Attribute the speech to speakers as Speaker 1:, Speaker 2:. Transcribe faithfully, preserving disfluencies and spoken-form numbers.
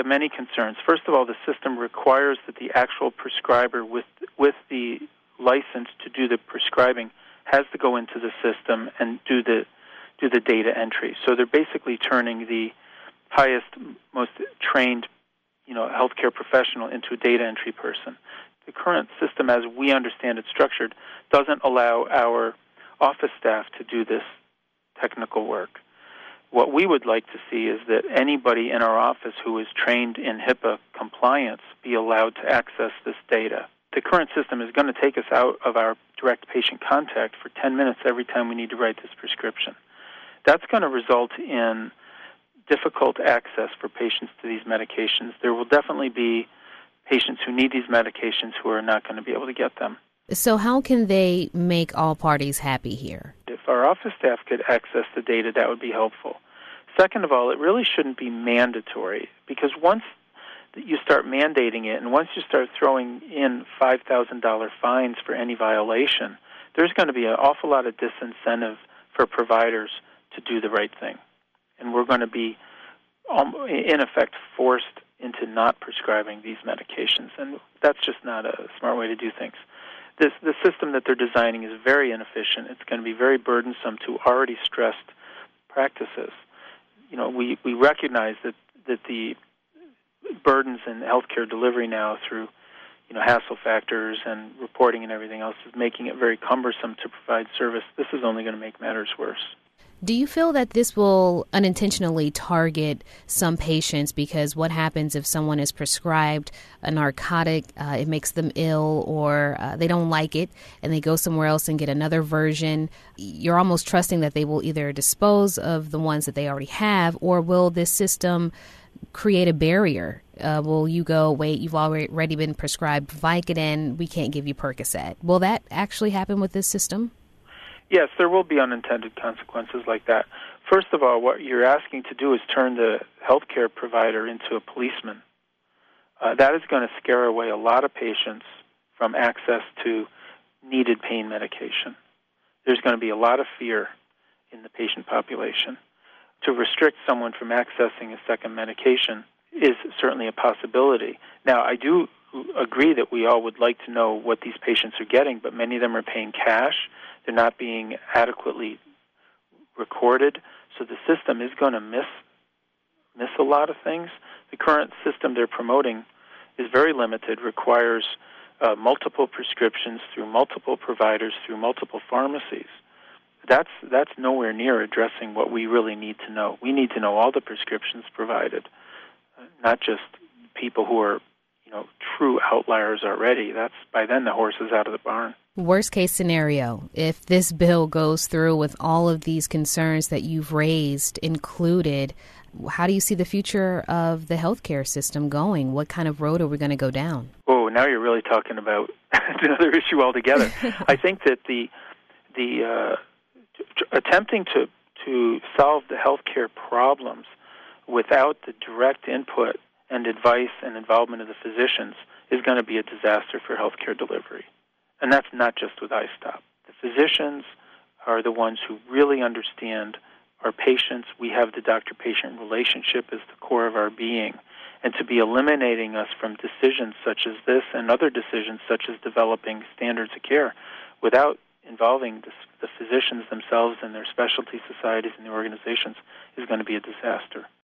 Speaker 1: have many concerns. First of all, the system requires that the actual prescriber with with the license to do the prescribing has to go into the system and do the do the data entry. So they're basically turning the highest, most trained, you know, healthcare professional into a data entry person. The current system, as we understand it structured, doesn't allow our office staff to do this technical work. What we would like to see is that anybody in our office who is trained in HIPAA compliance be allowed to access this data. The current system is going to take us out of our direct patient contact for ten minutes every time we need to write this prescription. That's going to result in difficult access for patients to these medications. There will definitely be patients who need these medications who are not going to be able to get them.
Speaker 2: So how can they make all parties happy here?
Speaker 1: If our office staff could access the data, that would be helpful. Second of all, it really shouldn't be mandatory, because once you start mandating it and once you start throwing in five thousand dollars fines for any violation, there's going to be an awful lot of disincentive for providers to do the right thing. And we're going to be, in effect, forced into not prescribing these medications. And that's just not a smart way to do things. This, the system that they're designing is very inefficient. It's going to be very burdensome to already stressed practices. You know, we, we recognize that, that the burdens in healthcare delivery now through, you know, hassle factors and reporting and everything else is making it very cumbersome to provide service. This is only going to make matters worse.
Speaker 2: Do you feel that this will unintentionally target some patients? Because what happens if someone is prescribed a narcotic, uh, it makes them ill, or uh, they don't like it, and they go somewhere else and get another version? You're almost trusting that they will either dispose of the ones that they already have, or will this system create a barrier? Uh, will you go, wait, you've already been prescribed Vicodin, we can't give you Percocet? Will that actually happen with this system?
Speaker 1: Yes, there will be unintended consequences like that. First of all, what you're asking to do is turn the healthcare provider into a policeman. Uh, that is going to scare away a lot of patients from access to needed pain medication. There's going to be a lot of fear in the patient population. To restrict someone from accessing a second medication is certainly a possibility. Now, I do agree that we all would like to know what these patients are getting, but many of them are paying cash. They're not being adequately recorded, so the system is going to miss miss a lot of things. The current system they're promoting is very limited, requires uh, multiple prescriptions through multiple providers, through multiple pharmacies. That's that's nowhere near addressing what we really need to know. We need to know all the prescriptions provided, uh, not just people who are, you know, true outliers already. That's by then the horse is out of the barn.
Speaker 2: Worst case scenario, if this bill goes through with all of these concerns that you've raised included, how do you see the future of the healthcare system going? What kind of road are we going to go down?
Speaker 1: Oh, now you're really talking about another issue altogether. I think that the the uh, t- attempting to to solve the healthcare problems without the direct input and advice and involvement of the physicians is going to be a disaster for healthcare delivery. And that's not just with iStop. The physicians are the ones who really understand our patients. We have the doctor-patient relationship as the core of our being. And to be eliminating us from decisions such as this and other decisions such as developing standards of care without involving the, the physicians themselves and their specialty societies and the organizations is going to be a disaster.